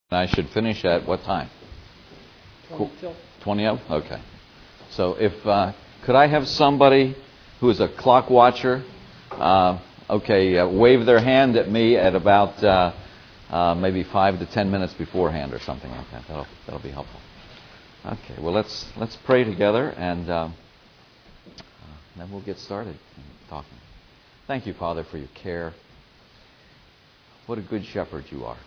I should finish at what time? 20 of? Okay. So if could I have somebody who is a clock watcher, wave their hand at me at about maybe 5 to 10 minutes beforehand or something like that. That'll be helpful. Okay. Well, let's pray together and then we'll get started talking. Thank you, Father, for your care. What a good shepherd you are.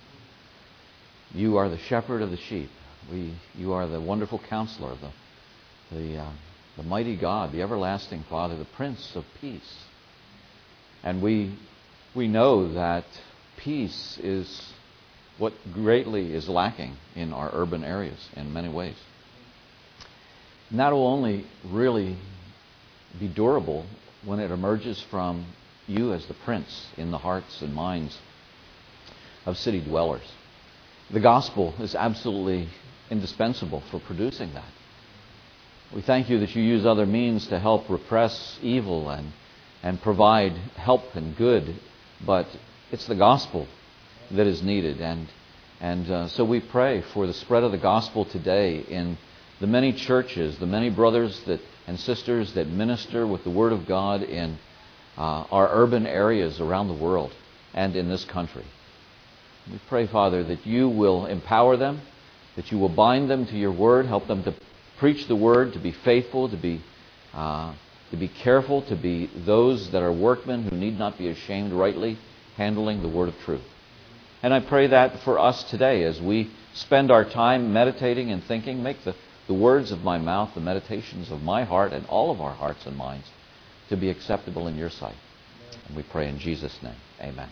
You are the shepherd of the sheep. You are the wonderful counselor, the mighty God, the everlasting Father, the Prince of Peace. And we know that peace is what greatly is lacking in our urban areas in many ways. And that will only really be durable when it emerges from you as the Prince in the hearts and minds of city dwellers. The gospel is absolutely indispensable for producing that. We thank you that you use other means to help repress evil and provide help and good, but it's the gospel that is needed. And so we pray for the spread of the gospel today in the many churches, the many brothers and sisters that minister with the Word of God in our urban areas around the world and in this country. We pray, Father, that you will empower them, that you will bind them to your word, help them to preach the word, to be faithful, to be careful, to be those that are workmen who need not be ashamed, rightly handling the word of truth. And I pray that for us today as we spend our time meditating and thinking, make the words of my mouth, the meditations of my heart and all of our hearts and minds to be acceptable in your sight. And we pray in Jesus' name. Amen.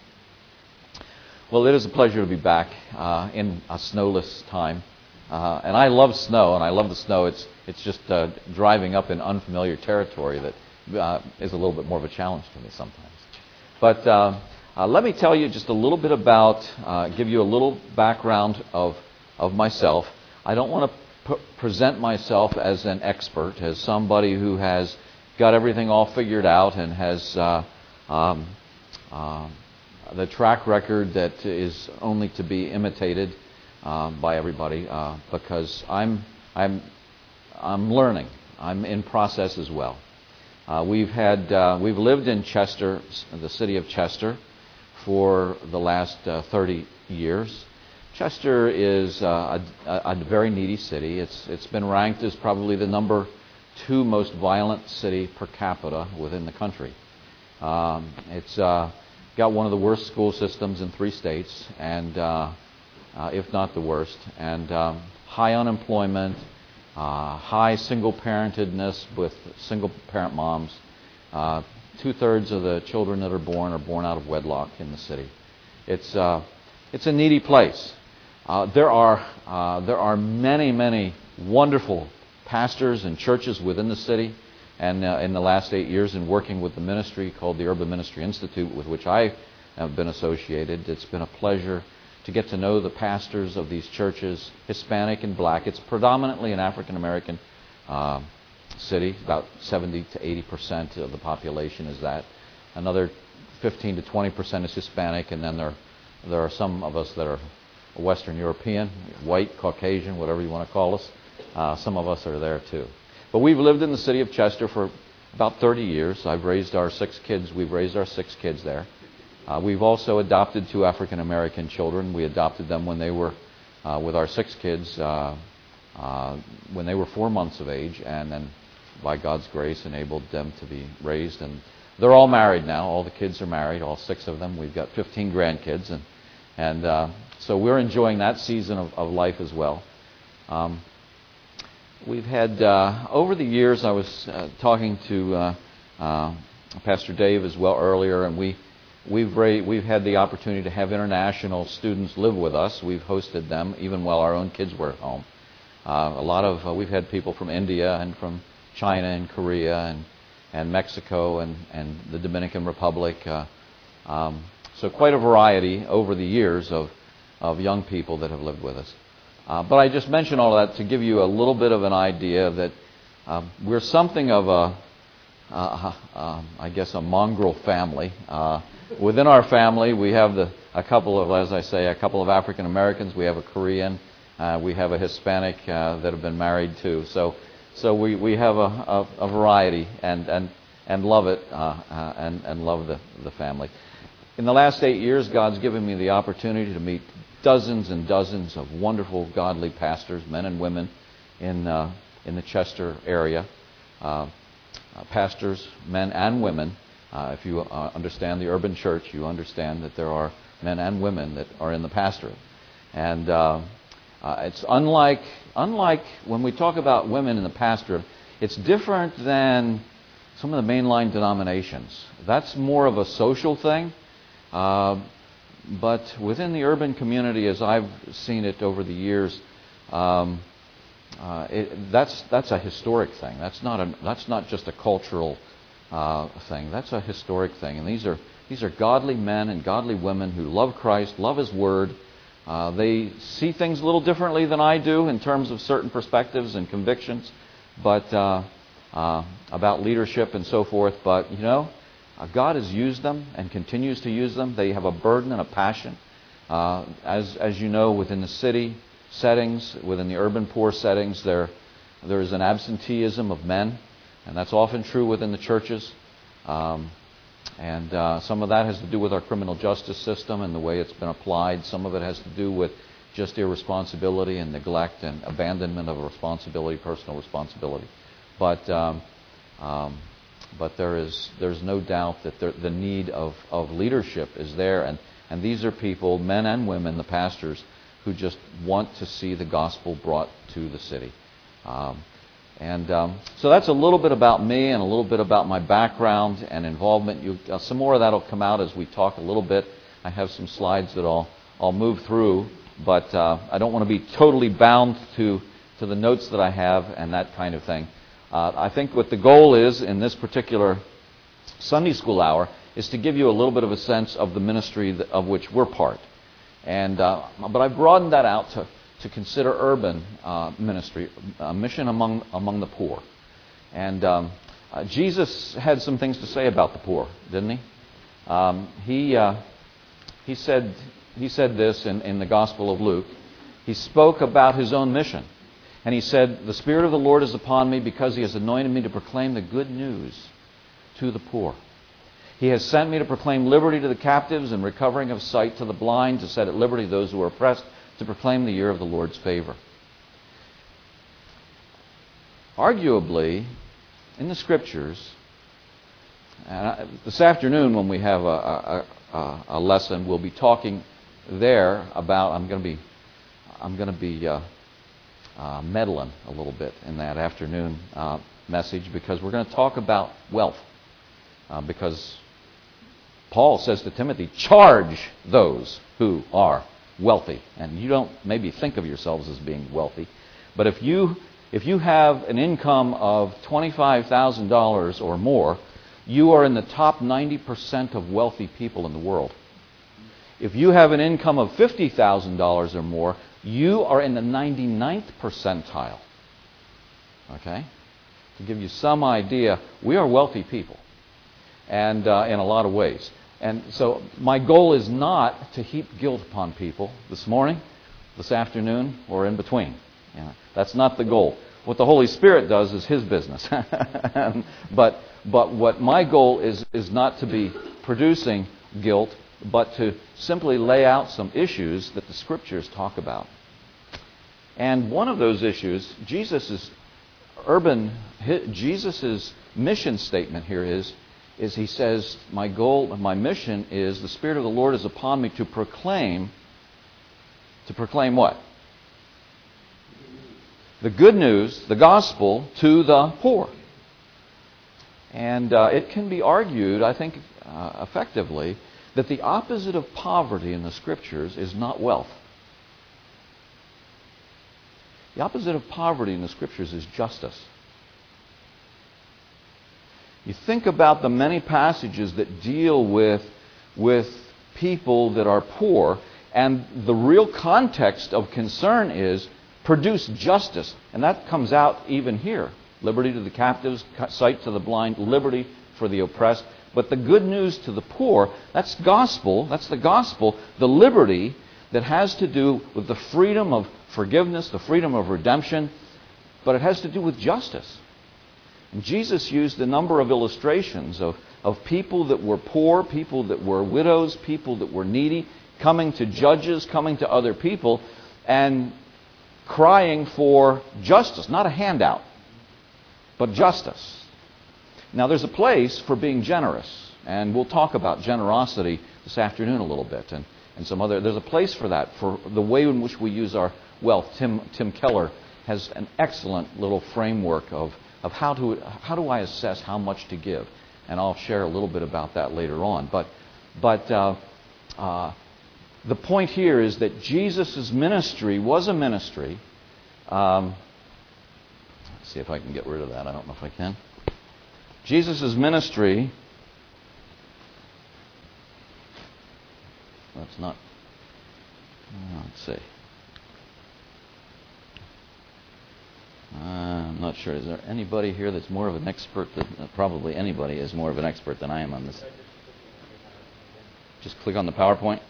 Well, it is a pleasure to be back in a snowless time. And I love snow, and I love the snow. It's just driving up in unfamiliar territory that is a little bit more of a challenge to me sometimes. But let me tell you just a little bit about, give you a little background of myself. I don't want to present myself as an expert, as somebody who has got everything all figured out and has the track record that is only to be imitated by everybody, because I'm learning. I'm in process as well. We've lived in Chester, the city of Chester, for the last 30 years. Chester is a very needy city. It's been ranked as probably the number 2 most violent city per capita within the country. It's got one of the worst school systems in 3 states, and if not the worst, and high unemployment, high single-parentedness with single-parent moms. 2/3 of the children that are born out of wedlock in the city. It's a needy place. There are many wonderful pastors and churches within the city. And in the last 8 years in working with the ministry called the Urban Ministry Institute, with which I have been associated, it's been a pleasure to get to know the pastors of these churches, Hispanic and black. It's predominantly an African-American city. About 70 to 80% of the population is that. Another 15 to 20% is Hispanic, and then there are some of us that are Western European, white, Caucasian, whatever you want to call us. Some of us are there too. But we've lived in the city of Chester for about 30 years. We've raised our 6 kids there. We've also adopted 2 African-American children. We adopted them when they were, with our 6 kids, when they were 4 months of age, and then by God's grace enabled them to be raised. And they're all married now. All the kids are married, all 6 of them. We've got 15 grandkids, and so we're enjoying that season of life as well. We've had, over the years, I was talking to Pastor Dave as well earlier, and we've had the opportunity to have international students live with us. We've hosted them even while our own kids were at home. We've had people from India and from China and Korea and Mexico and the Dominican Republic. So quite a variety over the years of young people that have lived with us. But I just mentioned all that to give you a little bit of an idea that we're something of a mongrel family. Within our family, we have a couple of, as I say, a couple of African Americans. We have a Korean. We have a Hispanic that have been married too. So we have a variety and love it and love the family. In the last 8 years, God's given me the opportunity to meet dozens and dozens of wonderful, godly pastors, men and women, in the Chester area. Pastors, men and women. If you understand the urban church, you understand that there are men and women that are in the pastorate. And it's unlike when we talk about women in the pastorate, it's different than some of the mainline denominations. That's more of a social thing. But within the urban community, as I've seen it over the years, that's a historic thing. That's not just a cultural thing. That's a historic thing. And these are godly men and godly women who love Christ, love His Word. They see things a little differently than I do in terms of certain perspectives and convictions, but about leadership and so forth. But God has used them and continues to use them. They have a burden and a passion. As you know, within the city settings, within the urban poor settings, there is an absenteeism of men, and that's often true within the churches. And some of that has to do with our criminal justice system and the way it's been applied. Some of it has to do with just irresponsibility and neglect and abandonment of responsibility, personal responsibility. But there's no doubt that the need of leadership is there, and these are people, men and women, the pastors, who just want to see the gospel brought to the city. So that's a little bit about me and a little bit about my background and involvement. Some more of that will come out as we talk a little bit. I have some slides that I'll move through, but I don't want to be totally bound to the notes that I have and that kind of thing. I think what the goal is in this particular Sunday school hour is to give you a little bit of a sense of the ministry of which we're part. But I've broadened that out to consider urban ministry, mission among the poor. And Jesus had some things to say about the poor, didn't he? He said this in the Gospel of Luke. He spoke about His own mission. And He said, "The Spirit of the Lord is upon me because He has anointed me to proclaim the good news to the poor. He has sent me to proclaim liberty to the captives and recovering of sight to the blind, to set at liberty those who are oppressed, to proclaim the year of the Lord's favor." Arguably, in the Scriptures, and this afternoon when we have a lesson, we'll be talking there about. I'm going to be meddling a little bit in that afternoon message, because we're going to talk about wealth. Because Paul says to Timothy, charge those who are wealthy. And you don't maybe think of yourselves as being wealthy, but if you have an income of $25,000 or more, you are in the top 90% of wealthy people in the world. If you have an income of $50,000 or more, you are in the 99th percentile. Okay? To give you some idea, we are wealthy people, and in a lot of ways. And so my goal is not to heap guilt upon people this morning, this afternoon, or in between. That's not the goal. What the Holy Spirit does is His business. But what my goal is not to be producing guilt, but to simply lay out some issues that the Scriptures talk about. And one of those issues, Jesus' mission statement here is He says, my goal, my mission is, the Spirit of the Lord is upon me to proclaim what? The good news, the gospel, to the poor. And it can be argued, I think, effectively, that the opposite of poverty in the Scriptures is not wealth. The opposite of poverty in the Scriptures is justice. You think about the many passages that deal with people that are poor, and the real context of concern is produce justice. And that comes out even here. Liberty to the captives, sight to the blind, liberty for the oppressed. But the good news to the poor, that's gospel. That's the gospel, the liberty that has to do with the freedom of forgiveness, the freedom of redemption, but it has to do with justice. And Jesus used a number of illustrations of people that were poor, people that were widows, people that were needy, coming to judges, coming to other people, and crying for justice, not a handout, but justice. Now, there's a place for being generous, and we'll talk about generosity this afternoon a little bit, and some other. There's a place for that, for the way in which we use our wealth. Tim Keller has an excellent little framework of how do I assess how much to give, and I'll share a little bit about that later on. But the point here is that Jesus' ministry was a ministry. Let's see if I can get rid of that. I don't know if I can. Jesus' ministry. That's not. Let's see. I'm not sure. Is there anybody here that's more of an expert than... probably anybody is more of an expert than I am on this. Just click on the PowerPoint.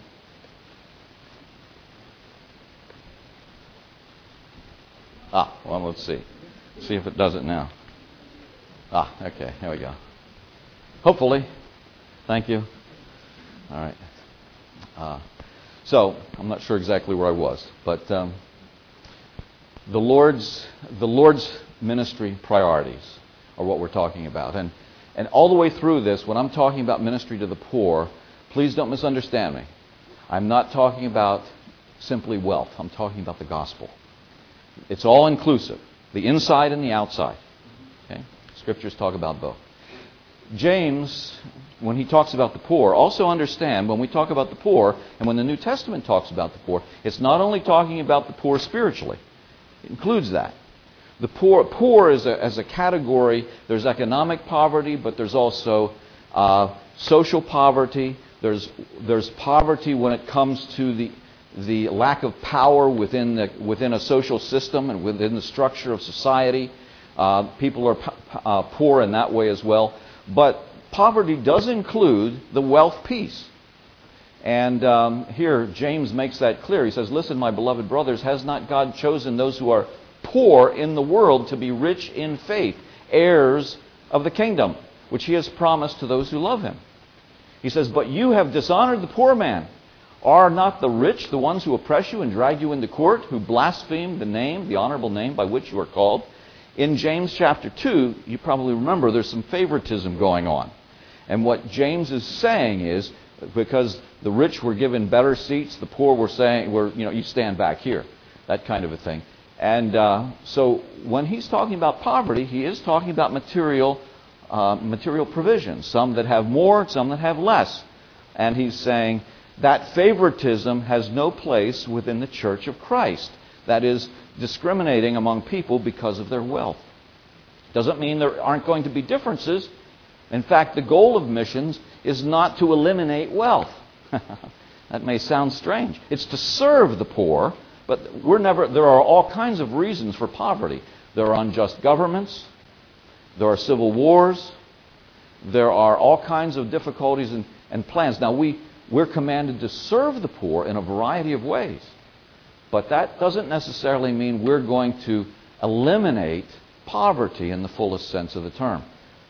Well, let's see. See if it does it now. Okay. Here we go. Hopefully. Thank you. All right. So, I'm not sure exactly where I was, but the Lord's ministry priorities are what we're talking about. And all the way through this, when I'm talking about ministry to the poor, please don't misunderstand me. I'm not talking about simply wealth. I'm talking about the gospel. It's all inclusive, the inside and the outside. Okay? Scriptures talk about both. James, when he talks about the poor, also understand when we talk about the poor, and when the New Testament talks about the poor, it's not only talking about the poor spiritually. It includes that. The poor as a category, there's economic poverty, but there's also social poverty. There's poverty when it comes to the lack of power within a social system and within the structure of society. People are poor in that way as well. But poverty does include the wealth piece. And here James makes that clear. He says, listen, my beloved brothers, has not God chosen those who are poor in the world to be rich in faith, heirs of the kingdom, which he has promised to those who love him? He says, but you have dishonored the poor man. Are not the rich the ones who oppress you and drag you into court, who blaspheme the name, the honorable name by which you are called? In James chapter 2, you probably remember there's some favoritism going on. And what James is saying is, because the rich were given better seats, the poor were saying, you stand back here. That kind of a thing. And so when he's talking about poverty, he is talking about material provisions. Some that have more, some that have less. And he's saying that favoritism has no place within the church of Christ. That is, discriminating among people because of their wealth. Doesn't mean there aren't going to be differences. In fact, the goal of missions is not to eliminate wealth. That may sound strange. It's to serve the poor, but there are all kinds of reasons for poverty. There are unjust governments. There are civil wars. There are all kinds of difficulties and plans. Now, we're commanded to serve the poor in a variety of ways. But that doesn't necessarily mean we're going to eliminate poverty in the fullest sense of the term.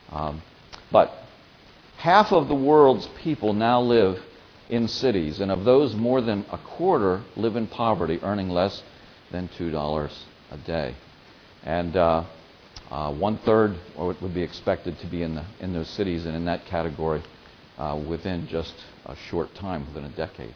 But half of the world's people now live in cities, and of those, more than a quarter live in poverty, earning less than $2 a day. And 1/3 would be expected to be in those cities and in that category within just a short time, within a decade.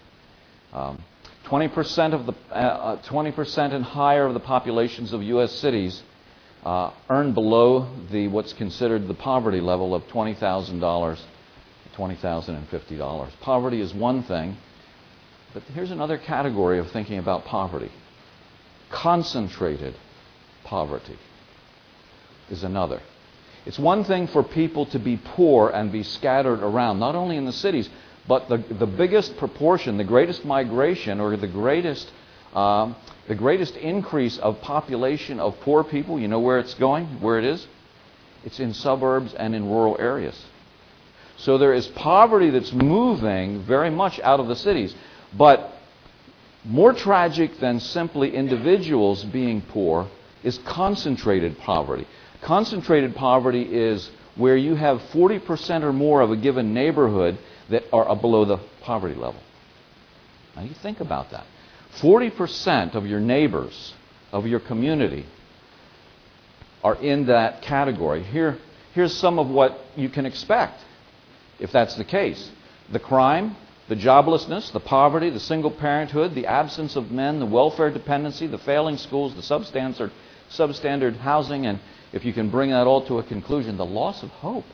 20% and higher of the populations of U.S. cities earn below what's considered the poverty level of $20,000 to $20,050. Poverty is one thing, but here's another category of thinking about poverty. Concentrated poverty is another. It's one thing for people to be poor and be scattered around, not only in the cities, but the biggest proportion, the greatest migration, or the greatest increase of population of poor people, you know where it's going, where it is? It's in suburbs and in rural areas. So there is poverty that's moving very much out of the cities. But more tragic than simply individuals being poor is concentrated poverty. Concentrated poverty is where you have 40% or more of a given neighborhood that are below the poverty level. Now you think about that. 40% of your neighbors, of your community, are in that category. Here's some of what you can expect if that's the case. The crime, the joblessness, the poverty, the single parenthood, the absence of men, the welfare dependency, the failing schools, the substandard housing, and if you can bring that all to a conclusion, the loss of hope.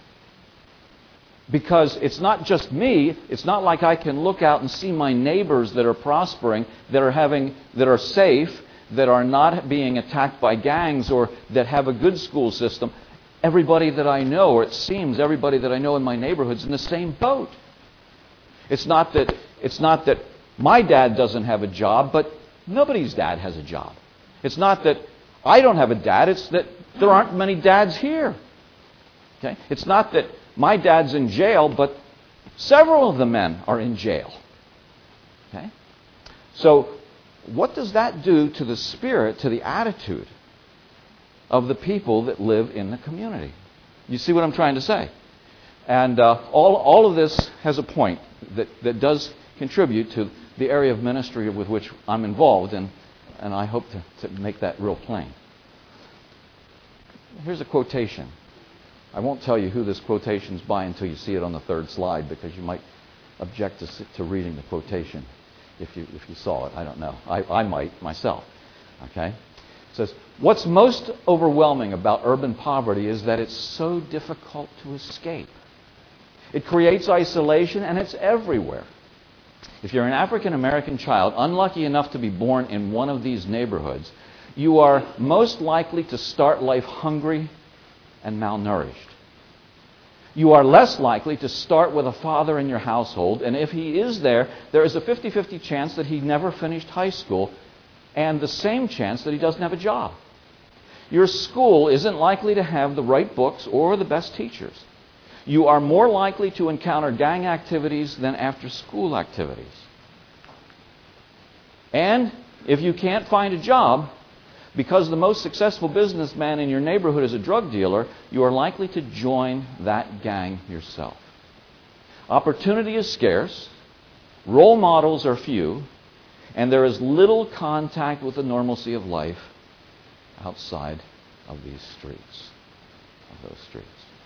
Because it's not just me, it's not like I can look out and see my neighbors that are prospering, that are safe, that are not being attacked by gangs, or that have a good school system. Everybody that I know, or it seems everybody that I know in my neighborhood, is in the same boat. It's not that my dad doesn't have a job, but nobody's dad has a job. It's not that I don't have a dad, it's that there aren't many dads here. Okay? It's not that my dad's in jail, but several of the men are in jail. Okay? So, what does that do to the spirit, to the attitude of the people that live in the community? You see what I'm trying to say? And all of this has a point that does contribute to the area of ministry with which I'm involved, and I hope to make that real plain. Here's a quotation. I won't tell you who this quotation's by until you see it on the third slide, because you might object to reading the quotation if you saw it. I don't know. I might myself. Okay? It says, "What's most overwhelming about urban poverty is that it's so difficult to escape. It creates isolation, and it's everywhere. If you're an African American child, unlucky enough to be born in one of these neighborhoods, you are most likely to start life hungry and malnourished. You are less likely to start with a father in your household, and if he is there is a 50-50 chance that he never finished high school, and the same chance that he doesn't have a job. Your school isn't likely to have the right books or the best teachers. You are more likely to encounter gang activities than after-school activities. And if you can't find a job, because the most successful businessman in your neighborhood is a drug dealer, you are likely to join that gang yourself. Opportunity is scarce, role models are few, and there is little contact with the normalcy of life outside of these streets, of those streets."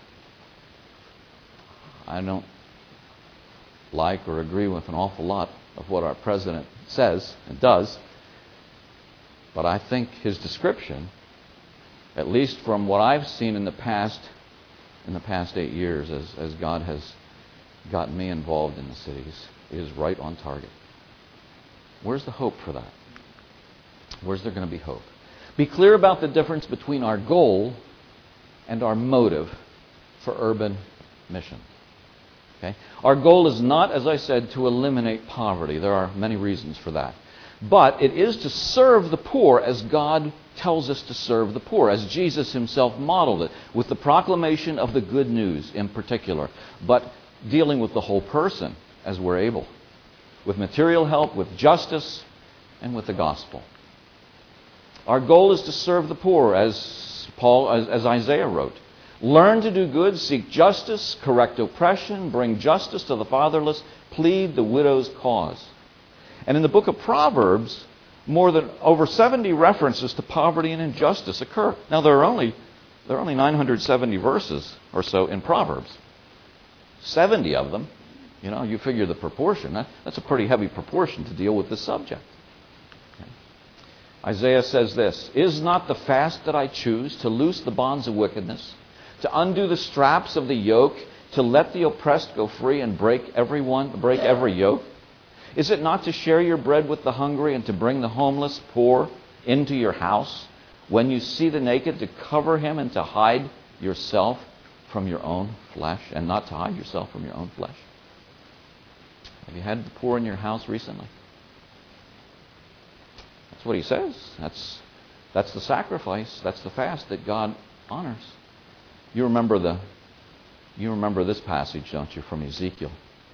I don't like or agree with an awful lot of what our president says and does, but I think his description, at least from what I've seen in the past 8 years, as God has gotten me involved in the cities, is right on target. Where's the hope for that? Where's there going to be hope? Be clear about the difference between our goal and our motive for urban mission. Okay? Our goal is not, as I said, to eliminate poverty. There are many reasons for that. But it is to serve the poor as God tells us to serve the poor, as Jesus himself modeled it, with the proclamation of the good news in particular, but dealing with the whole person as we're able, with material help, with justice, and with the gospel. Our goal is to serve the poor, as Isaiah wrote. Learn to do good, seek justice, correct oppression, bring justice to the fatherless, plead the widow's cause. And in the book of Proverbs, over 70 references to poverty and injustice occur. Now there are only 970 verses or so in Proverbs. 70 of them, you figure the proportion. That's a pretty heavy proportion to deal with this subject. Okay. Isaiah says this, "Is not the fast that I choose to loose the bonds of wickedness, to undo the straps of the yoke, to let the oppressed go free and break every yoke? Is it not to share your bread with the hungry and to bring the homeless poor into your house? When you see the naked, to cover him and to hide yourself from your own flesh," and not to hide yourself from your own flesh. Have you had the poor in your house recently? That's what he says. That's the sacrifice. That's the fast that God honors. You remember the You remember this passage, don't you, from Ezekiel?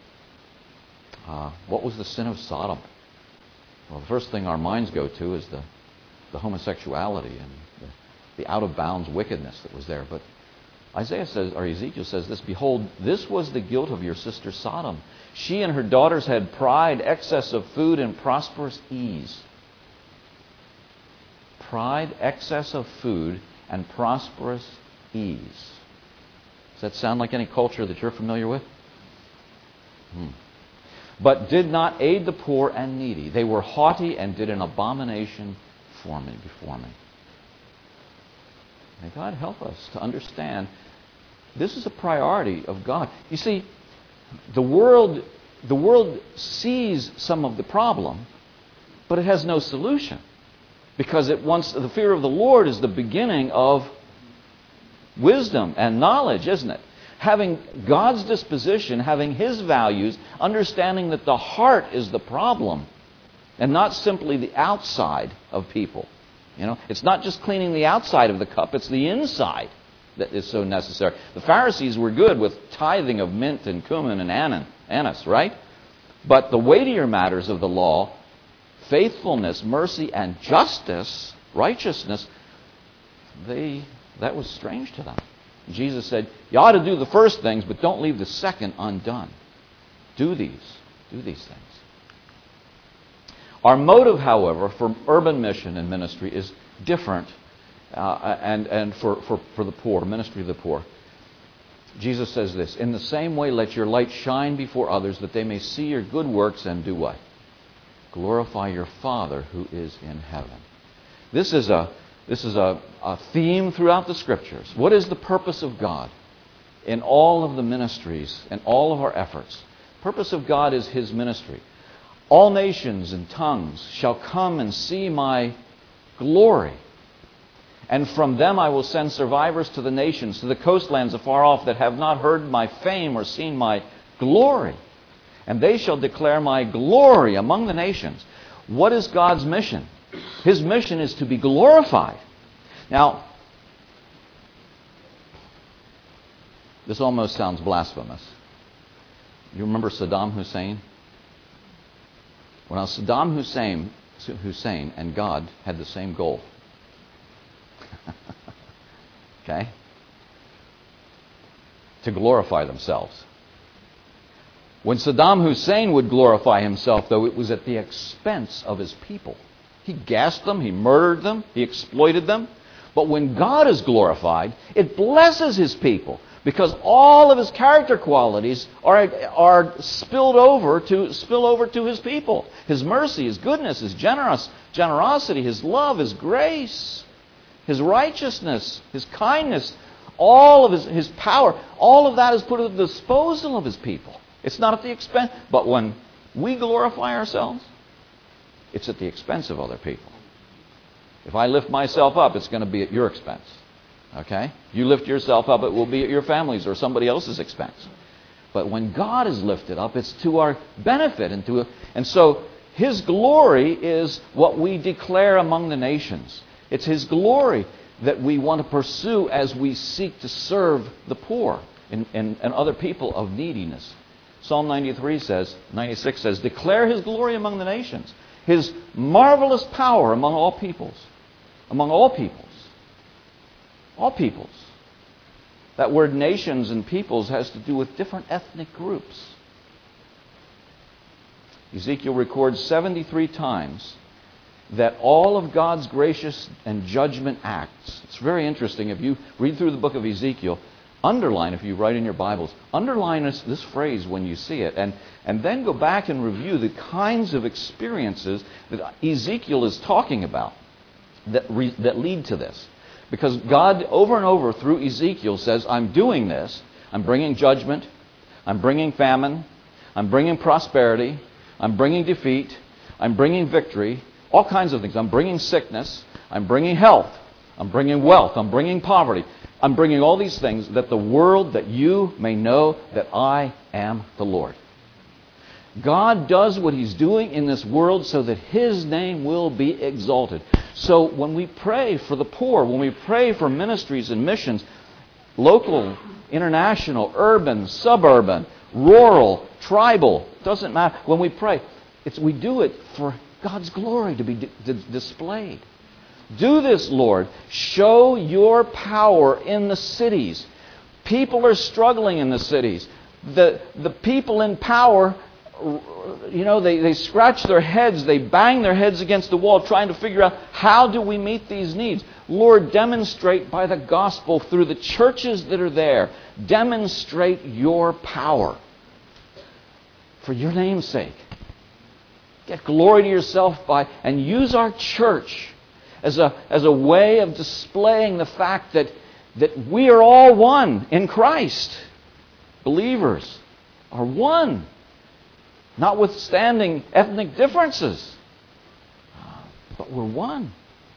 What was the sin of Sodom? Well, the first thing our minds go to is the homosexuality and the out-of-bounds wickedness that was there. But Isaiah says, or Ezekiel says this, "Behold, this was the guilt of your sister Sodom. She and her daughters had pride, excess of food, and prosperous ease." Pride, excess of food, and prosperous ease. Does that sound like any culture that you're familiar with? "But did not aid the poor and needy. They were haughty and did an abomination before me." May God help us to understand this is a priority of God. You see, the world sees some of the problem, but it has no solution. Because the fear of the Lord is the beginning of wisdom and knowledge, isn't it? Having God's disposition, having His values, understanding that the heart is the problem and not simply the outside of people. It's not just cleaning the outside of the cup, it's the inside that is so necessary. The Pharisees were good with tithing of mint and cumin and anise, right? But the weightier matters of the law, faithfulness, mercy, and justice, righteousness, that was strange to them. Jesus said, you ought to do the first things, but don't leave the second undone. Do these things. Our motive, however, for urban mission and ministry is different, and for the poor, ministry of the poor. Jesus says this, "In the same way, let your light shine before others, that they may see your good works and do what? Glorify your Father who is in heaven." This is a theme throughout the Scriptures. What is the purpose of God in all of the ministries and all of our efforts? The purpose of God is His ministry. "All nations and tongues shall come and see my glory. And from them I will send survivors to the nations, to the coastlands afar off, that have not heard my fame or seen my glory. And they shall declare my glory among the nations." What is God's mission? His mission is to be glorified. Now, this almost sounds blasphemous. You remember Saddam Hussein? Well, Saddam Hussein and God had the same goal. Okay? To glorify themselves. When Saddam Hussein would glorify himself, though, it was at the expense of his people. He gassed them, he murdered them, he exploited them. But when God is glorified, it blesses His people, because all of His character qualities are spill over to His people. His mercy, His goodness, His generosity, His love, His grace, His righteousness, His kindness, all of His power, all of that is put at the disposal of His people. It's not at the expense. But when we glorify ourselves, it's at the expense of other people. If I lift myself up, it's going to be at your expense. Okay? You lift yourself up, it will be at your family's or somebody else's expense. But when God is lifted up, it's to our benefit. And so His glory is what we declare among the nations. It's His glory that we want to pursue as we seek to serve the poor and other people of neediness. Psalm 96 says, "Declare His glory among the nations, His marvelous power among all peoples." Among all peoples. All peoples. That word nations and peoples has to do with different ethnic groups. Ezekiel records 73 times that all of God's gracious and judgment acts. It's very interesting. If you read through the book of Ezekiel, underline, if you write in your Bibles, underline this phrase when you see it, and then go back and review the kinds of experiences that Ezekiel is talking about that lead to this. Because God, over and over through Ezekiel, says, I'm doing this. I'm bringing judgment. I'm bringing famine. I'm bringing prosperity. I'm bringing defeat. I'm bringing victory. All kinds of things. I'm bringing sickness. I'm bringing health. I'm bringing wealth. I'm bringing poverty. I'm bringing all these things that the world, that you may know that I am the Lord. God does what He's doing in this world so that His name will be exalted. So when we pray for the poor, when we pray for ministries and missions, Local, international, urban, suburban, rural, tribal, doesn't matter. When we pray, we do it for God's glory to be displayed. Do this, Lord. Show your power in the cities. People are struggling in the cities. The people in power, they scratch their heads, they bang their heads against the wall trying to figure out, how do we meet these needs? Lord, demonstrate by the gospel through the churches that are there. Demonstrate your power for your name's sake. Get glory to yourself and use our church as a way of displaying the fact that we are all one in Christ. Believers are one, notwithstanding ethnic differences. But we're one.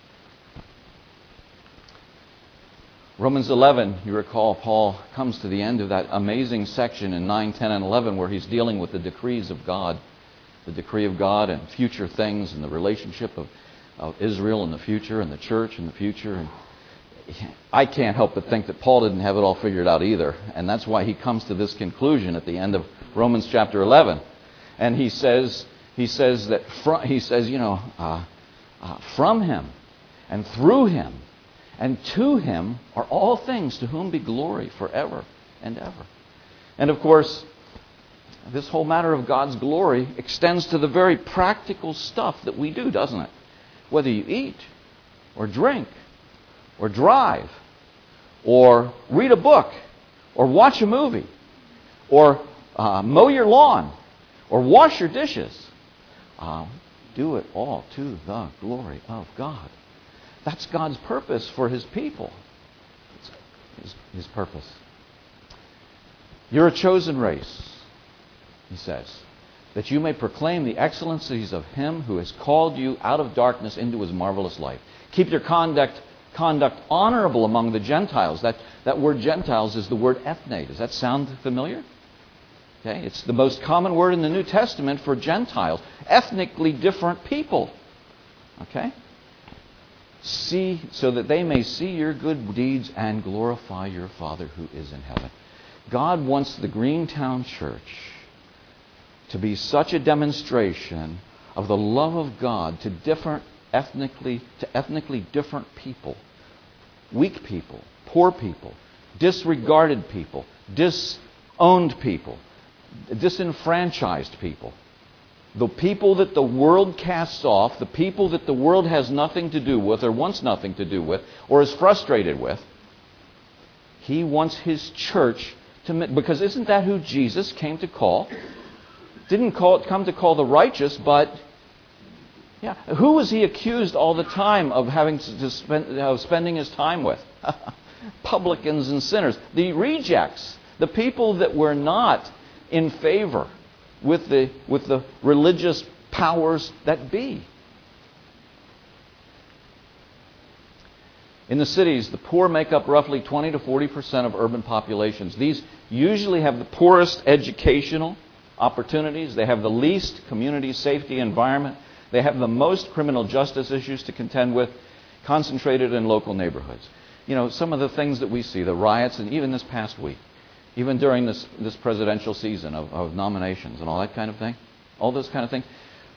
Romans 11, you recall, Paul comes to the end of that amazing section in 9, 10, and 11 where he's dealing with the decrees of God. The decree of God and future things and the relationship of Israel in the future and the church in the future. And I can't help but think that Paul didn't have it all figured out either. And that's why he comes to this conclusion at the end of Romans chapter 11. And he says from him and through him and to him are all things, to whom be glory forever and ever. And of course, this whole matter of God's glory extends to the very practical stuff that we do, doesn't it? Whether you eat or drink or drive or read a book or watch a movie or mow your lawn or wash your dishes, do it all to the glory of God. That's God's purpose for His people. It's His purpose. You're a chosen race, he says, that you may proclaim the excellencies of Him who has called you out of darkness into His marvelous light. Keep your conduct honorable among the Gentiles. That word Gentiles is the word ethne. Does that sound familiar? Okay, it's the most common word in the New Testament for Gentiles. Ethnically different people. Okay? So that they may see your good deeds and glorify your Father who is in heaven. God wants the Greentown Church to be such a demonstration of the love of God to ethnically different people. Weak people, poor people, disregarded people, disowned people, disenfranchised people. The people that the world casts off, the people that the world has nothing to do with or wants nothing to do with or is frustrated with. He wants His church to... Because isn't that who Jesus came to call? Didn't come to call the righteous, but... Yeah, who was He accused all the time of spending His time with? Publicans and sinners. The rejects. The people that were not in favor with the religious powers that be. In the cities, the poor make up roughly 20 to 40% of urban populations. These usually have the poorest educational opportunities. They have the least community safety environment. They have the most criminal justice issues to contend with, concentrated in local neighborhoods. Some of the things that we see, the riots, and even this past week, even during this presidential season of nominations and all that kind of thing, all those kind of things,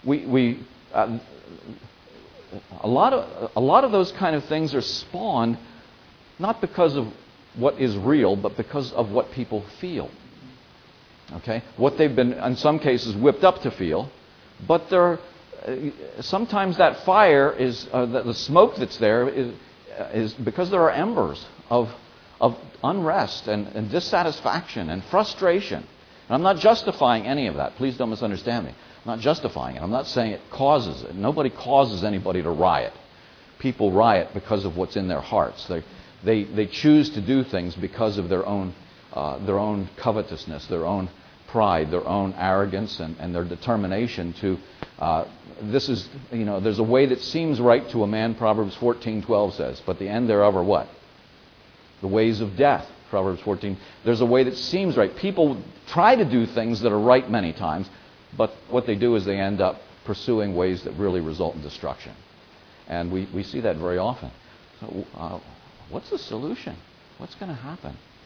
a lot of those kind of things are spawned not because of what is real, but because of what people feel. Okay, what they've been in some cases whipped up to feel, but sometimes that fire is the smoke that's there is because there are embers of unrest and dissatisfaction and frustration. And I'm not justifying any of that. Please don't misunderstand me. I'm not justifying it. I'm not saying it causes it. Nobody causes anybody to riot. People riot because of what's in their hearts. They choose to do things because of their own covetousness, their own pride, their own arrogance, and their determination to... there's a way that seems right to a man, Proverbs 14:12 says, but the end thereof are what? The ways of death, Proverbs 14. There's a way that seems right. People try to do things that are right many times, but what they do is they end up pursuing ways that really result in destruction. And we see that very often. So, what's the solution? What's going to happen?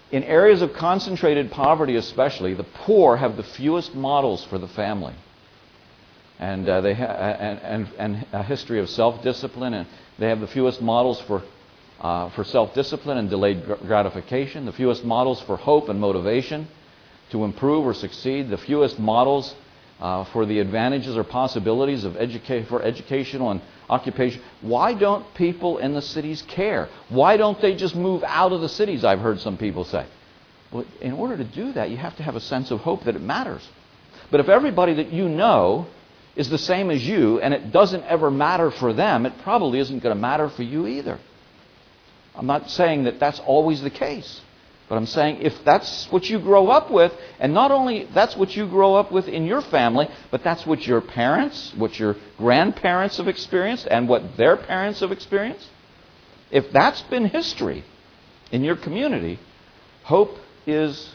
In areas of concentrated poverty especially, the poor have the fewest models for the family. And they and a history of self-discipline, and they have the fewest models for self-discipline and delayed gratification, the fewest models for hope and motivation to improve or succeed, the fewest models for the advantages or possibilities of educational and occupation. Why don't people in the cities care? Why don't they just move out of the cities, I've heard some people say. Well, in order to do that, you have to have a sense of hope that it matters. But if everybody that you know is the same as you, and it doesn't ever matter for them, it probably isn't going to matter for you either. I'm not saying that that's always the case. But I'm saying if that's what you grow up with, and not only that's what you grow up with in your family, but that's what your parents, what your grandparents have experienced, and what their parents have experienced, if that's been history in your community, hope is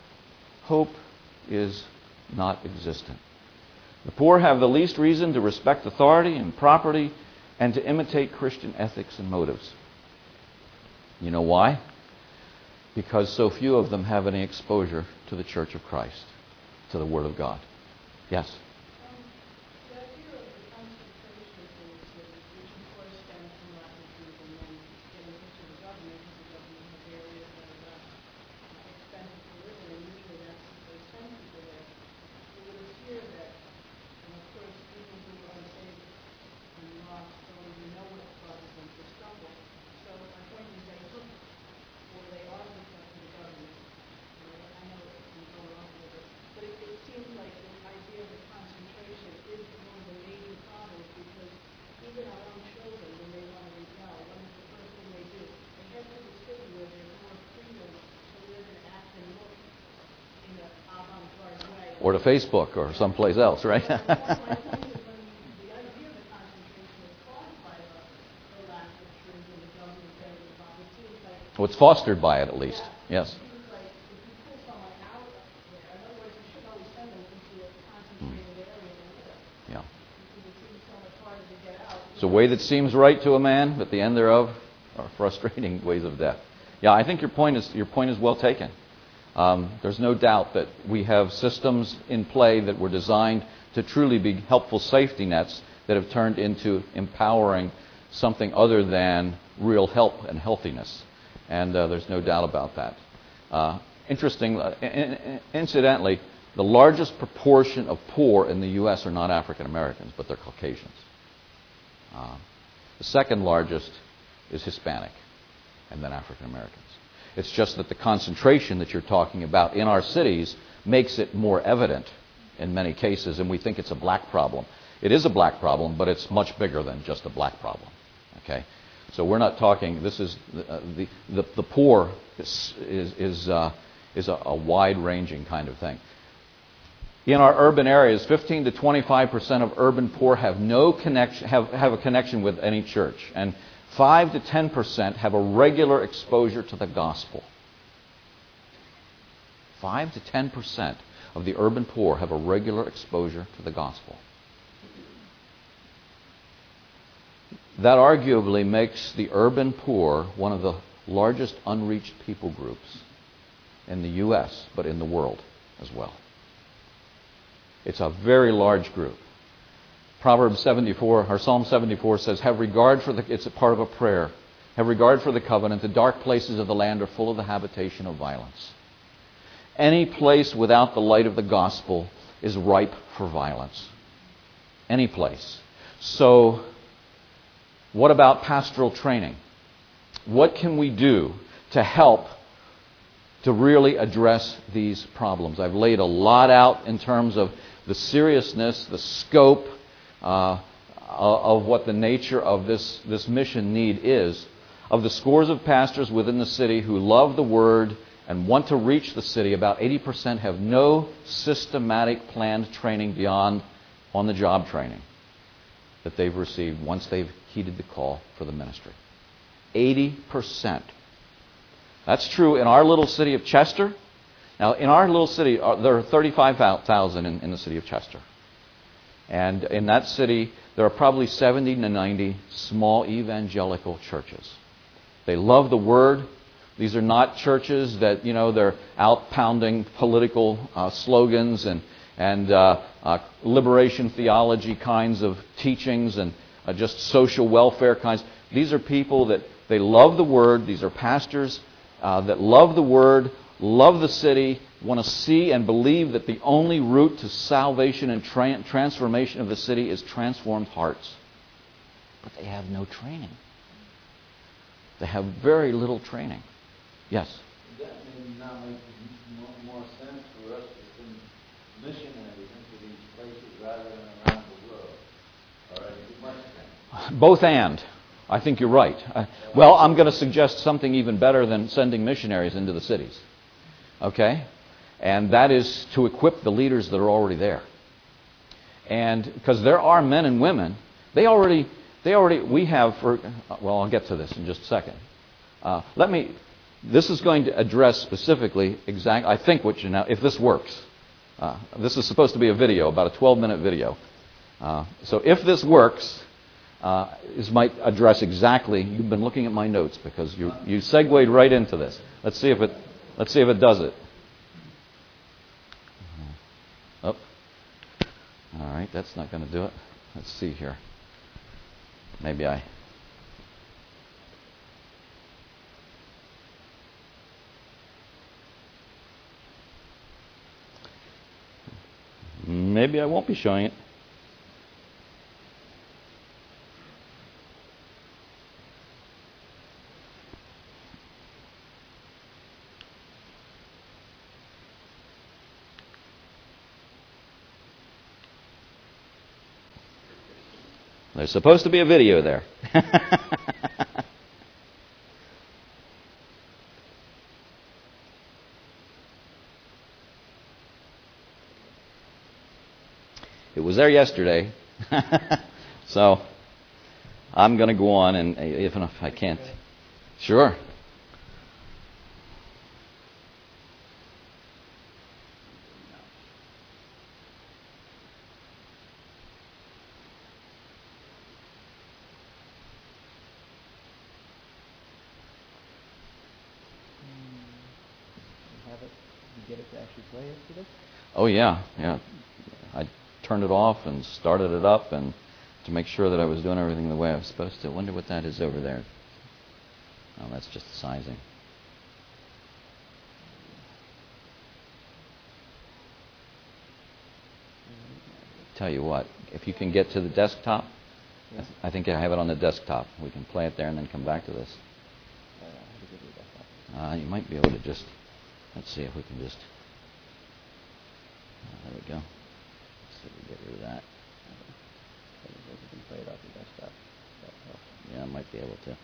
not existent. The poor have the least reason to respect authority and property and to imitate Christian ethics and motives. You know why? Because so few of them have any exposure to the Church of Christ, to the Word of God. Yes? The idea of the concentration of the city, which of course stems from lack of food and then getting into the government, because the government has areas that are expensive to live in, and usually that's they send people there. It would appear that, and of course, people who are unsaved and lost don't even know what causes them to stumble. So my point is they look, or they are looked up to the government. I know I'm going off a little bit, but it seems like the idea of the concentration is one of the major problems, because even our own children, when they want to rebel, what is the first thing they do? They head to the city where there's more freedom to live and act and look in an avant-garde way. Or to Facebook or someplace else, right? My point is when the idea of the concentration is caused by the lack of truth and the government getting involved, it seems like... Well, it's fostered by it, at least. Yes. It seems like if you pull someone out of there, in other words, you should always send them into a concentrated area to live. Yeah. Because it seems so much harder to get out. It's a way that seems right to a man, but the end thereof are frustrating ways of death. Yeah, I think your point is well taken. There's no doubt that we have systems in play that were designed to truly be helpful safety nets that have turned into empowering something other than real help and healthiness. And there's no doubt about that. Incidentally, the largest proportion of poor in the U.S. are not African Americans, but they're Caucasians. The second largest is Hispanic, and then African Americans. It's just that the concentration that you're talking about in our cities makes it more evident in many cases, and we think it's a black problem. It is a black problem, but it's much bigger than just a black problem. Okay, so we're not talking. This is the poor is a wide-ranging kind of thing. In our urban areas, 15 to 25% of urban poor have no connection, have a connection with any church, and 5 to 10% have a regular exposure to the gospel. 5 to 10% of the urban poor have a regular exposure to the gospel. That arguably makes the urban poor one of the largest unreached people groups in the U.S., but in the world as well. It's a very large group. Proverbs 74, or Psalm 74 says, have regard for it's a part of a prayer. Have regard for the covenant. The dark places of the land are full of the habitation of violence. Any place without the light of the gospel is ripe for violence. Any place. So, what about pastoral training? What can we do to help to really address these problems? I've laid a lot out in terms of the seriousness, the scope of what the nature of this mission need is. Of the scores of pastors within the city who love the Word and want to reach the city, about 80% have no systematic planned training beyond on-the-job training that they've received once they've heeded the call for the ministry. 80%. That's true in our little city of Chester. Now, in our little city, there are 35,000 in the city of Chester. And in that city, there are probably 70 to 90 small evangelical churches. They love the Word. These are not churches that, they're out pounding political slogans and liberation theology kinds of teachings and just social welfare kinds. These are people that they love the Word. These are pastors that love the Word, love the city, want to see and believe that the only route to salvation and transformation of the city is transformed hearts. But they have no training. They have very little training. Yes? Does that maybe now make more sense for us to send missionaries into these places rather than around the world? Or is it much sense? Both and. I think you're right. Well, I'm going to suggest something even better than sending missionaries into the cities. Okay? And that is to equip the leaders that are already there. And because there are men and women, we have, I'll get to this in just a second. This is going to address specifically I think if this works. This is supposed to be a video, about a 12-minute video. So if this works, this might address exactly, you've been looking at my notes because you segued right into this. Let's see if it does it. Oh. All right, that's not going to do it. Let's see here. Maybe I won't be showing it. There's supposed to be a video there. It was there yesterday. So I'm going to go on, and even if I can't. Sure. Get it to actually play after this? Oh yeah. I turned it off and started it up, and to make sure that I was doing everything the way I was supposed to. I wonder what that is over there. Oh, that's just the sizing. Tell you what, if you can get to the desktop, yeah. I think I have it on the desktop. We can play it there and then come back to this. You might be able to just. Let's see if we can just. There we go. Let's see if we get rid of that. You can play it off the desktop. Yeah, I might be able to.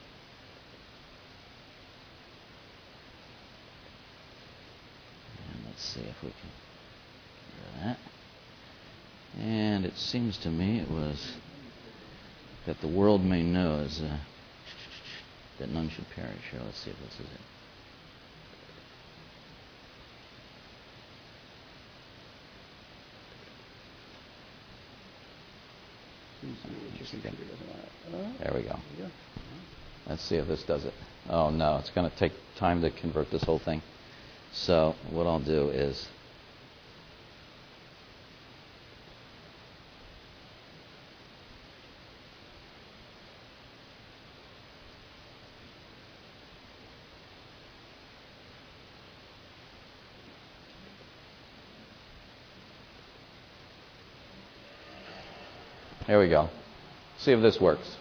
And let's see if we can get rid of that. And it seems to me it was that the world may know is that none should perish. Here, let's see if this is it. There we go. Let's see if this does it. Oh no, it's going to take time to convert this whole thing. So what I'll do is here we go. See if this works.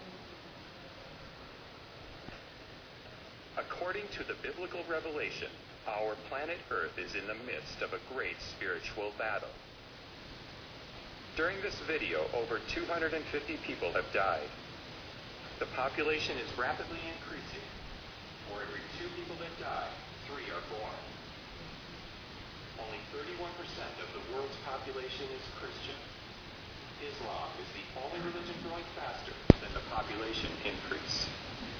According to the biblical revelation, our planet Earth is in the midst of a great spiritual battle. During this video, over 250 people have died. The population is rapidly increasing. For every 2 people that die, 3 are born. Only 31% of the world's population is Christian. Islam is the only religion growing faster than the population increase.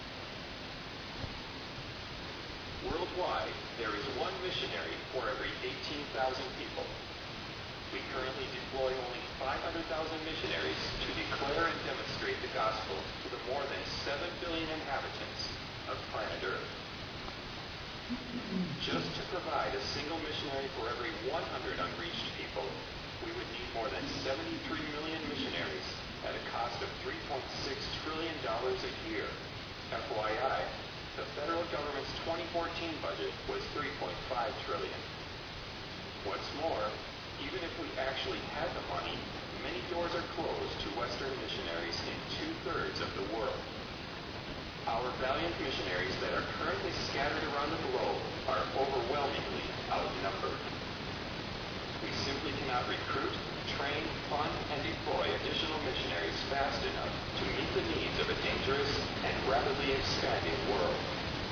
Worldwide, there is 1 missionary for every 18,000 people. We currently deploy only 500,000 missionaries to declare and demonstrate the gospel to the more than 7 billion inhabitants of planet Earth. Just to provide a single missionary for every 100 unreached people, we would need more than 73 million missionaries at a cost of $3.6 trillion a year. FYI, the federal government's 2014 budget was $3.5 trillion. What's more, even if we actually had the money, many doors are closed to Western missionaries in 2/3 of the world. Our valiant missionaries that are currently scattered around the globe are overwhelmingly outnumbered. We simply cannot recruit, train, fund, and deploy additional missionaries fast enough to meet the needs of a dangerous and rapidly expanding world.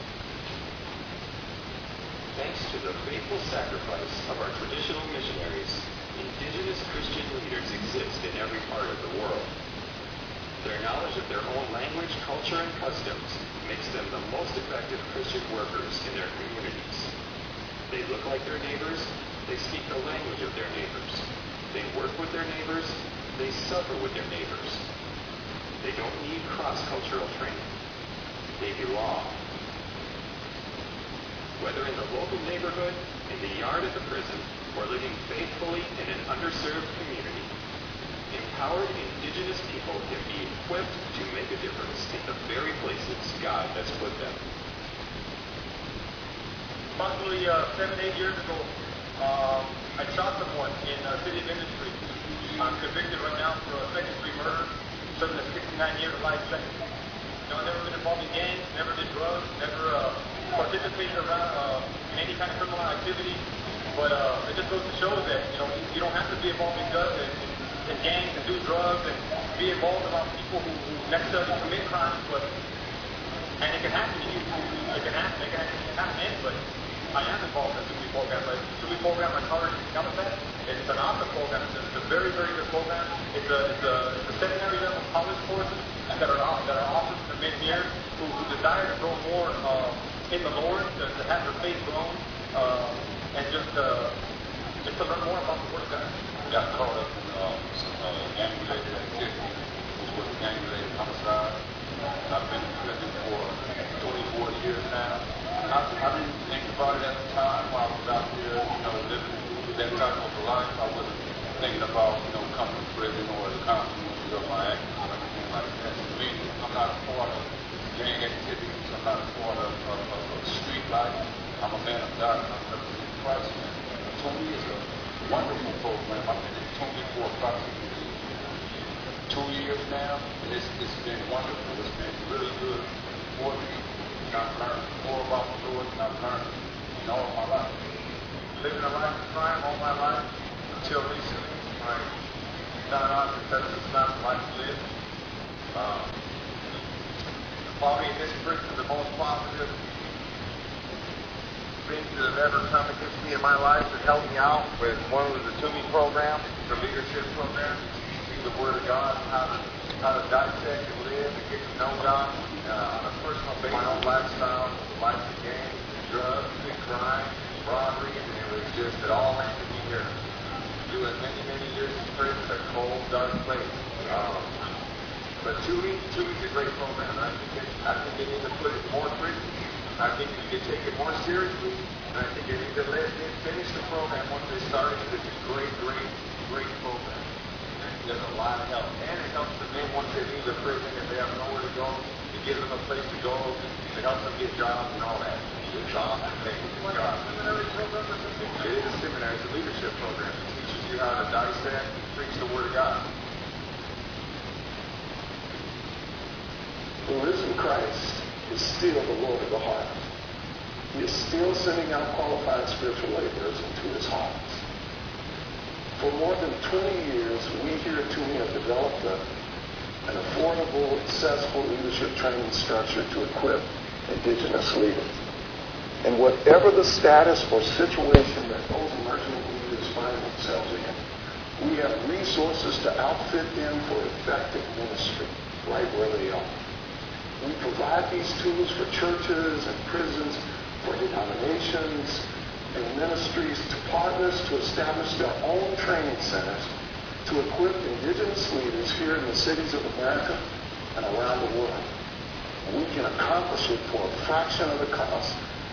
Thanks to the faithful sacrifice of our traditional missionaries, indigenous Christian leaders exist in every part of the world. Their knowledge of their own language, culture, and customs makes them the most effective Christian workers in their communities. They look like their neighbors. They speak the language of their neighbors. They work with their neighbors. They suffer with their neighbors. They don't need cross-cultural training. They belong. Whether in the local neighborhood, in the yard at the prison, or living faithfully in an underserved community, empowered indigenous people can be equipped to make a difference in the very places God has put them. Approximately 7-8 years ago, I shot someone in the city of Industry. I'm convicted right now for a second-degree murder, serving a 69-year life sentence. I've never been involved in gangs, never did drugs, never participated around in any kind of criminal activity. But it just goes to show that you don't have to be involved in gangs and do drugs and be involved around people who necessarily commit crimes. And it can happen to you. It can happen to anybody. I am involved in the TUI program. The TUI program I covered in California, it's an awesome program. It's a very, very good program. It's a seminary level college courses that are offered to men here who desire to grow more in the Lord, to have their faith grown, and just to learn more about the Word of God. Got caught up in gang-related activity, which was gang-related homicide. I've been in prison for 24 years now. I didn't think about it at the time while I was out here, living that type of a life. I wasn't thinking about, coming to prison or the consequences of my actions or anything like that. To me, I'm not a part of gang activities. I'm not a part of street life. I'm a man of God. I'm representing Christ. TUI is a wonderful program. I've been in TUI for approximately 2 years now, and it's been wonderful. It's been really good for me. I've learned more about the Lord than I've learned in all my life. Living a life of crime all my life until recently. I found out that it's not the life to live. Probably in this prison, the most positive things that have ever come against me in my life that helped me out with one of the TUI programs, the leadership program, teaching the Word of God, how to dissect and live and get to know God on a personal basis. My own lifestyle, life of gangs, drugs, and crime, robbery, and it was just, it all landed me here. Doing many, many years in prison, a cold, dark place. But TUI's a great program. I think they need to put it more frequently. I think you can take it more seriously, and I think they need to let them finish the program once they start it. It's a great, great, great program. And there's a lot of help. And it helps the men once they leave the prison and they have nowhere to go. It gives them a place to go. It helps them get jobs and all that. It's awesome. Seminary program or something? It is a seminary. It's a leadership program. It teaches you how to dissect and preach the Word of God. The risen Christ is still the Lord of the harvest. He is still sending out qualified spiritual laborers into his harvest. For more than 20 years, we here at TUI have developed an affordable, accessible leadership training structure to equip indigenous leaders. And whatever the status or situation that those emerging leaders find themselves in, we have resources to outfit them for effective ministry right where they are. We provide these tools for churches and prisons, for denominations and ministries, to partners to establish their own training centers to equip indigenous leaders here in the cities of America and around the world. We can accomplish it for a fraction of the cost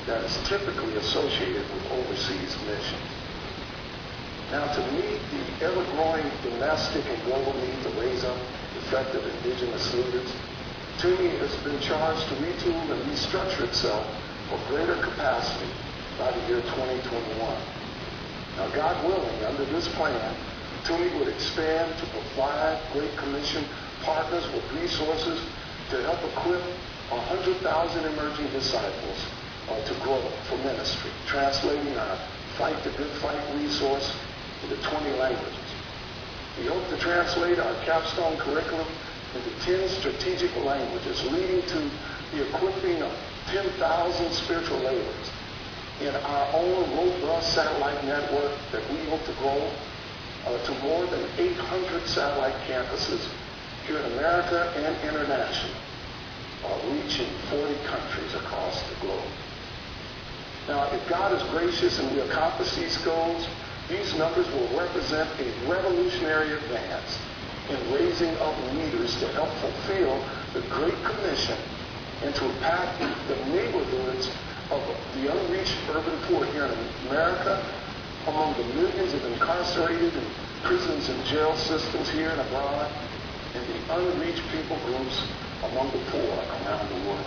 that is typically associated with overseas missions. Now, to meet the ever-growing domestic and global need to raise up effective indigenous leaders, TUMI has been charged to retool and restructure itself for greater capacity by the year 2021. Now, God willing, under this plan, TUMI would expand to provide Great Commission partners with resources to help equip 100,000 emerging disciples to grow for ministry, translating our Fight the Good Fight resource into 20 languages. We hope to translate our capstone curriculum into 10 strategic languages, leading to the equipping of 10,000 spiritual laborers in our own robust satellite network that we hope to grow to more than 800 satellite campuses here in America and internationally, reaching 40 countries across the globe. Now, if God is gracious and we accomplish these goals, these numbers will represent a revolutionary advance in raising up leaders to help fulfill the Great Commission and to impact the neighborhoods of the unreached urban poor here in America, among the millions of incarcerated in prisons and jail systems here and abroad, and the unreached people groups among the poor around the world.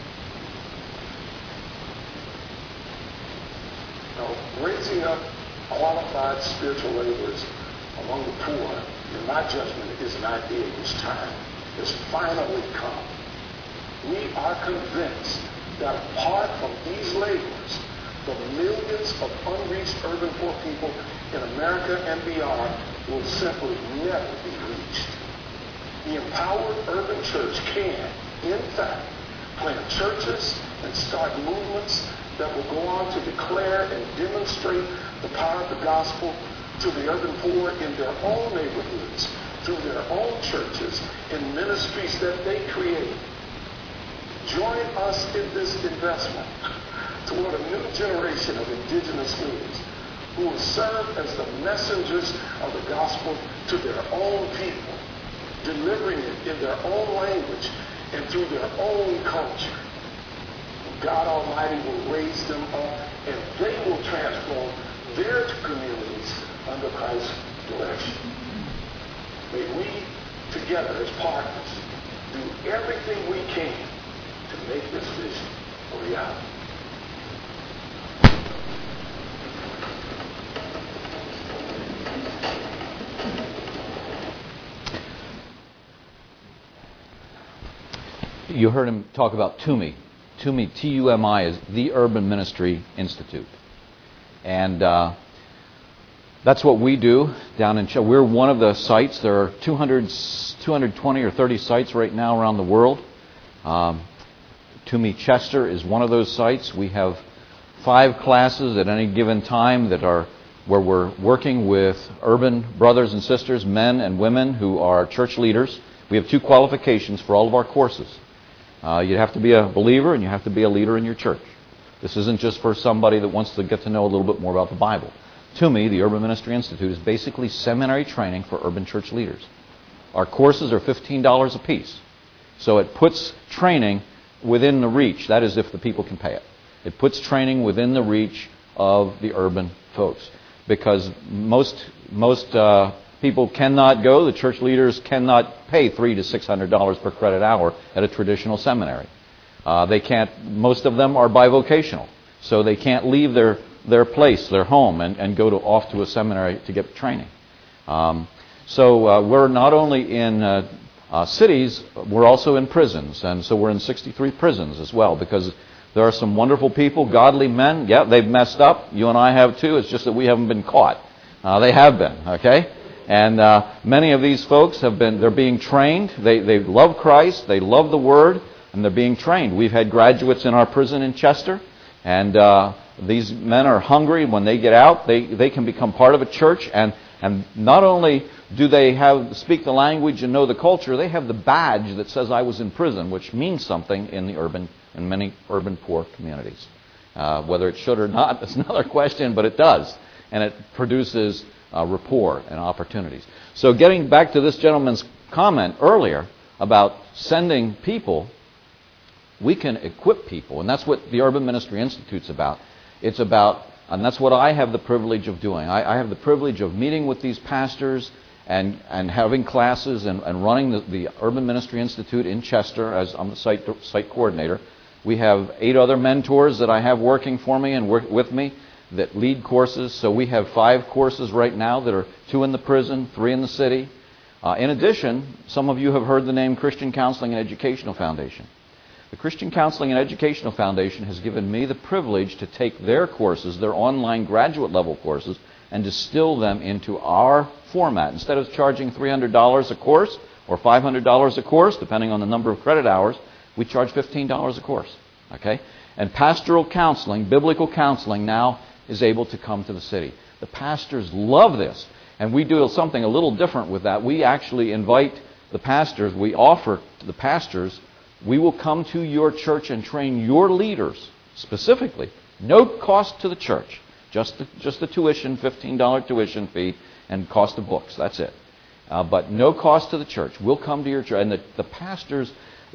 Now, raising up qualified spiritual laborers among the poor, in my judgment, is an idea whose time has finally come. We are convinced that apart from these laborers, the millions of unreached urban poor people in America and beyond will simply never be reached. The empowered urban church can, in fact, plant churches and start movements that will go on to declare and demonstrate the power of the gospel to the urban poor in their own neighborhoods, through their own churches and ministries that they create. Join us in this investment toward a new generation of indigenous leaders who will serve as the messengers of the gospel to their own people, delivering it in their own language and through their own culture. God Almighty will raise them up, and they will transform their communities under Christ's direction. May we, together as partners, do everything we can to make this vision a reality. You heard him talk about TUMI. TUMI, T-U-M-I, is the Urban Ministry Institute. And that's what we do down in Chester. We're one of the sites. There are 220 or 30 sites right now around the world. TUMI Chester is one of those sites. We have 5 classes at any given time that are where we're working with urban brothers and sisters, men and women who are church leaders. We have 2 qualifications for all of our courses. You have to be a believer and you have to be a leader in your church. This isn't just for somebody that wants to get to know a little bit more about the Bible. TUMI, the Urban Ministry Institute, is basically seminary training for urban church leaders. Our courses are $15 a piece. So it puts training within the reach. That is, if the people can pay it. It puts training within the reach of the urban folks. Because most people cannot go, the church leaders cannot pay $300 to $600 per credit hour at a traditional seminary. They can't. Most of them are bivocational, so they can't leave their place, their home, and go off to a seminary to get training. So we're not only in cities, we're also in prisons, and so we're in 63 prisons as well, because there are some wonderful people, godly men. Yeah, they've messed up. You and I have too. It's just that we haven't been caught. They have been, okay? And many of these folks they're being trained. They love Christ, they love the Word, and they're being trained. We've had graduates in our prison in Chester, and these men are hungry. When they get out, they can become part of a church, and not only do they speak the language and know the culture, they have the badge that says I was in prison, which means something in many urban poor communities. Whether it should or not is another question, but it does, and it produces rapport and opportunities. So getting back to this gentleman's comment earlier about sending people, We can equip people, and that's what the Urban Ministry Institute's about. It's about, and that's what I have the privilege of doing. I have the privilege of meeting with these pastors and having classes and running the Urban Ministry Institute in Chester, as I'm the site coordinator. We have 8 other mentors that I have working for me and work with me that lead courses. So we have 5 courses right now that are 2 in the prison, 3 in the city. In addition, some of you have heard the name Christian Counseling and Educational Foundation. The Christian Counseling and Educational Foundation has given me the privilege to take their courses, their online graduate level courses, and distill them into our format. Instead of charging $300 a course or $500 a course, depending on the number of credit hours, we charge $15 a course. Okay? And pastoral counseling, biblical counseling, now is able to come to the city. The pastors love this. And we do something a little different with that. We actually invite the pastors, we offer to the pastors, we will come to your church and train your leaders specifically. No cost to the church. Just the tuition, $15 tuition fee, and cost of books. That's it. But no cost to the church. We'll come to your church. And the pastors,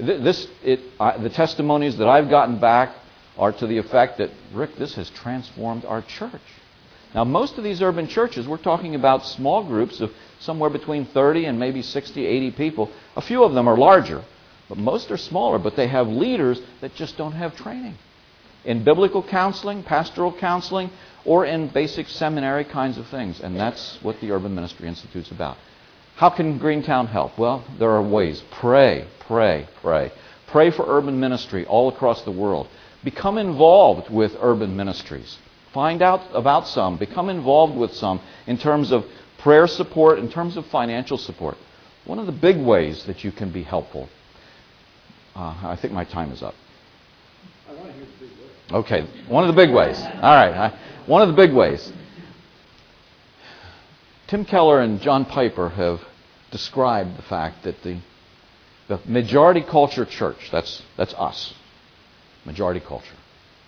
the testimonies that I've gotten back are to the effect that, Rick, this has transformed our church. Now, most of these urban churches, we're talking about small groups of somewhere between 30 and maybe 60, 80 people. A few of them are larger, but most are smaller, but they have leaders that just don't have training in biblical counseling, pastoral counseling, or in basic seminary kinds of things. And that's what the Urban Ministry Institute's about. How can Greentown help? Well, there are ways. Pray, pray, pray. Pray for urban ministry all across the world. Become involved with urban ministries. Find out about some. Become involved with some in terms of prayer support, in terms of financial support. One of the big ways that you can be helpful. I think my time is up. I want to hear the big word. Okay, one of the big ways. All right, one of the big ways. Tim Keller and John Piper have described the fact that the majority culture church, that's us, majority culture,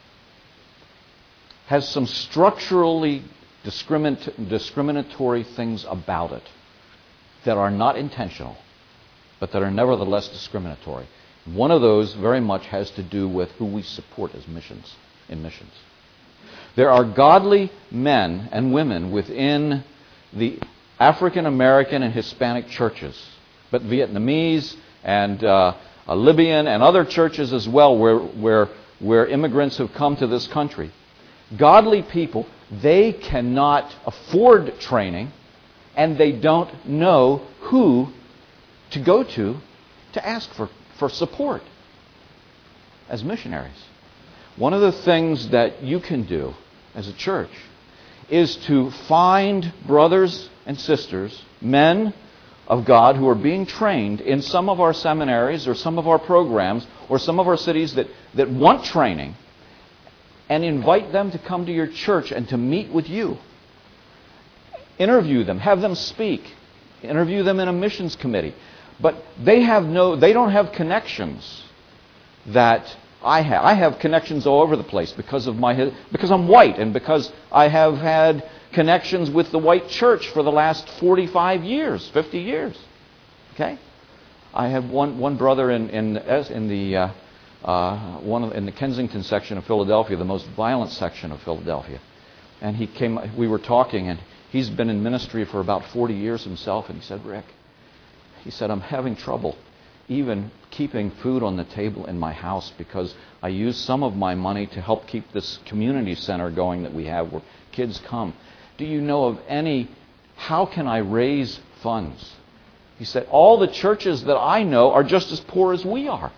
has some structurally discriminatory things about it that are not intentional, but that are nevertheless discriminatory. One of those very much has to do with who we support as missions. There are godly men and women within the African American and Hispanic churches, but Vietnamese and Libyan and other churches as well where immigrants have come to this country. Godly people, they cannot afford training, and they don't know who to go to ask for support as missionaries. One of the things that you can do as a church is to find brothers and sisters, men of God who are being trained in some of our seminaries or some of our programs or some of our cities that want training, and invite them to come to your church and to meet with you. Interview them, have them speak, interview them in a missions committee. But they don't have connections that I have. I have connections all over the place because I'm white and because I have had connections with the white church for the last 45 years, 50 years. Okay? I have one brother in the Kensington section of Philadelphia, the most violent section of Philadelphia. And we were talking, and he's been in ministry for about 40 years himself, and he said, Rick, I'm having trouble even keeping food on the table in my house because I use some of my money to help keep this community center going that we have where kids come. Do you know of how can I raise funds? He said, all the churches that I know are just as poor as we are.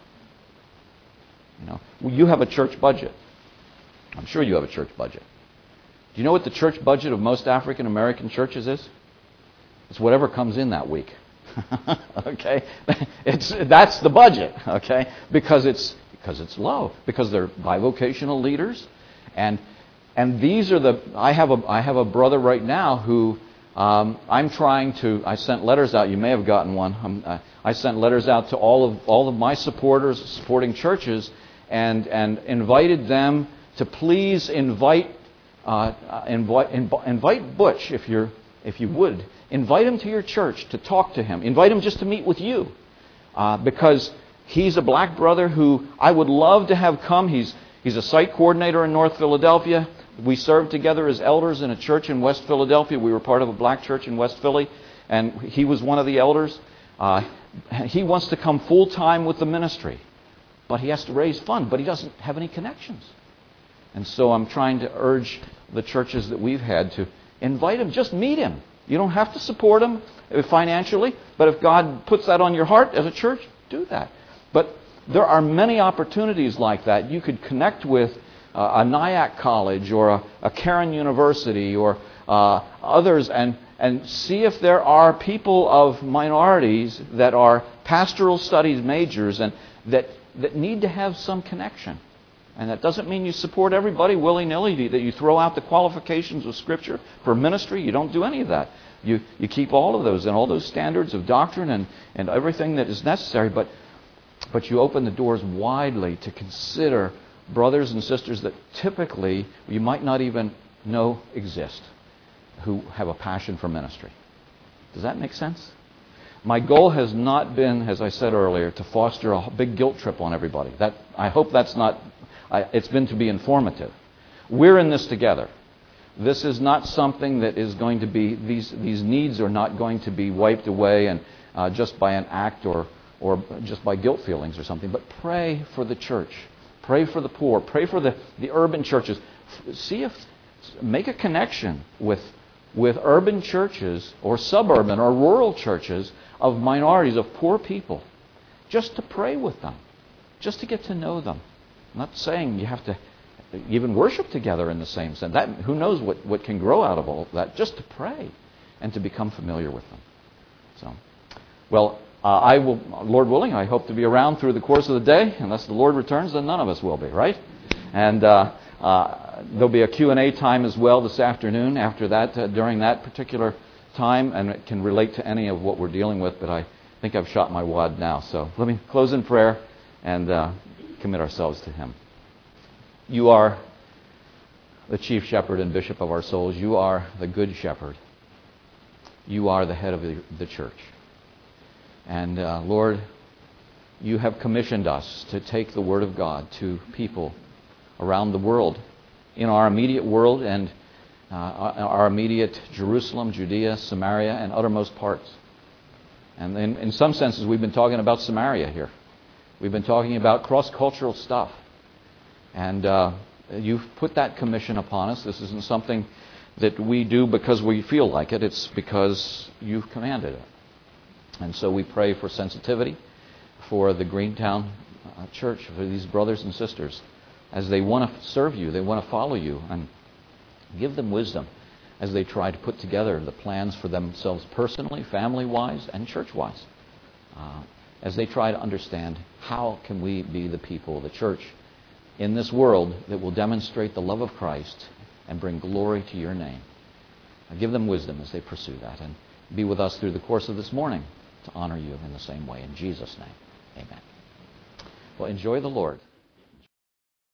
You have a church budget. I'm sure you have a church budget. Do you know what the church budget of most African American churches is? It's whatever comes in that week. Okay? That's the budget, okay? Because it's low. Because they're bivocational leaders. And these are I have a brother right now who I sent letters out. You may have gotten one. I sent letters out to all of my supporters, supporting churches, and invited them to please invite Butch, if you would. Invite him to your church to talk to him. Invite him just to meet with you, because He's a black brother who I would love to have come. He's a site coordinator in North Philadelphia. We served together as elders in a church in West Philadelphia. We were part of a black church in West Philly, and he was one of the elders. He wants to come full-time with the ministry, but he has to raise funds, but he doesn't have any connections. And so I'm trying to urge the churches that we've had to invite him. Just meet him. You don't have to support him financially, but if God puts that on your heart as a church, do that. But there are many opportunities like that. You could connect with a NIAC college or a Cairn University or others and see if there are people of minorities that are pastoral studies majors and that need to have some connection. And that doesn't mean you support everybody willy-nilly, that you throw out the qualifications of Scripture for ministry. You don't do any of that. You keep all of those and all those standards of doctrine and everything that is necessary, but you open the doors widely to consider brothers and sisters that typically you might not even know exist, who have a passion for ministry. Does that make sense? My goal has not been, as I said earlier, to foster a big guilt trip on everybody. I hope that's not... it's been to be informative. We're in this together. This is not something that is going to be... These needs are not going to be wiped away and just by an act or just by guilt feelings or something. But pray for the church. Pray for the poor. Pray for the urban churches. Make a connection with urban churches or suburban or rural churches of minorities, of poor people. Just to pray with them. Just to get to know them. I'm not saying you have to even worship together in the same sense. Who knows what can grow out of all of that. Just to pray and to become familiar with them. So, well, I will, Lord willing, I hope to be around through the course of the day. Unless the Lord returns, then none of us will be, right? And there'll be a Q&A time as well this afternoon after that, during that particular time, and it can relate to any of what we're dealing with, but I think I've shot my wad now. So let me close in prayer and commit ourselves to Him. You are the chief shepherd and bishop of our souls. You are the good shepherd. You are the head of the church. And Lord, you have commissioned us to take the Word of God to people around the world, in our immediate world and our immediate Jerusalem, Judea, Samaria, and uttermost parts. And in some senses, we've been talking about Samaria here. We've been talking about cross-cultural stuff. And you've put that commission upon us. This isn't something that we do because we feel like it. It's because you've commanded it. And so we pray for sensitivity for the Greentown Church, for these brothers and sisters, as they want to serve you, they want to follow you, and give them wisdom as they try to put together the plans for themselves personally, family-wise, and church-wise. As they try to understand how can we be the people, the church, in this world that will demonstrate the love of Christ and bring glory to your name. Give them wisdom as they pursue that, and be with us through the course of this morning to honor you in the same way. In Jesus' name, amen. Well, enjoy the Lord.